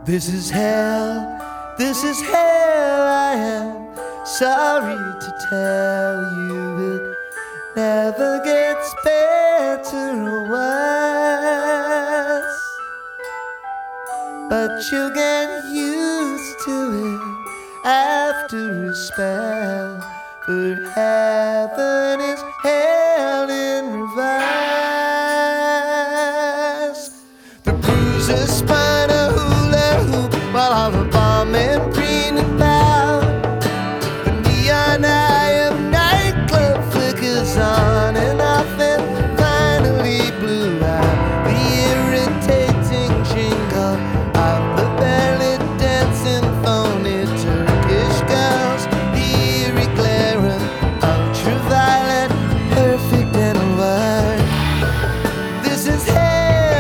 This is hell, this is hell, I am sorry to tell you it never gets better or worse, but you'll get used to it after a spell, for heaven is